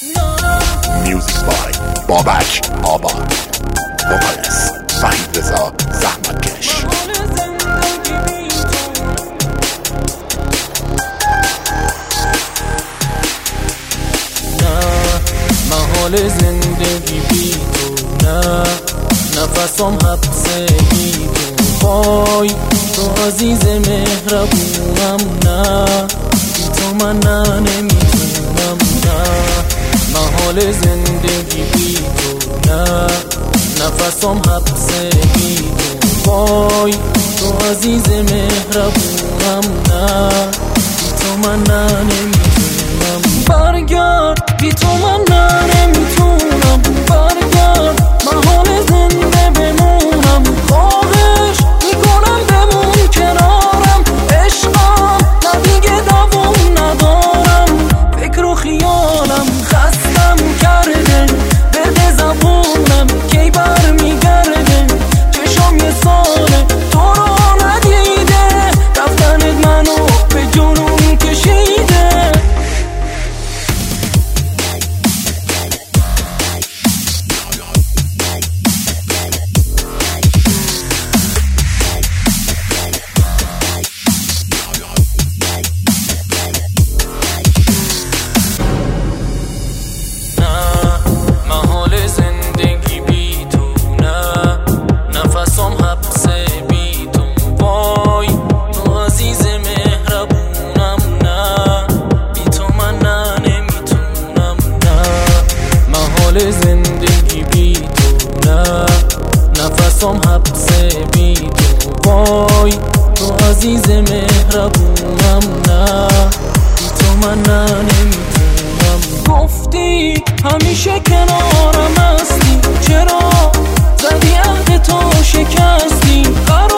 میوزیک بای بابک آباد، وکالس وحید رضا زحمتکش. محال زندگی بی تو، نه نفسم حبس بی تو، وای تو عزیز مهربونم، نه بی تو من نه نمیتونم، نه محال زندگی بی تو، نه نفسم حبس بی تو، وای تو عزیز مهربونم، نه بی تو من نه نمیتونم. برگرد بی تو من نه نمیتونم، برگرد محال زنده بمونم، خواهش میکنم بمون کنارم، عشقم نه دیگه دوام ندارم، فکر و خیالم خستم کرده، درد زبونم کی بر میگرده، چشم یه ساله تو رو ندیده، رفتنت منو به جنون کشیده. زندگی بی تو، نه نفسم حبس بی تو، وای تو عزیز مهربونم، نه بی تو من نه نمیتونم. گفتی همیشه کنارم هستی، چرا زدی عهد تو شکستی؟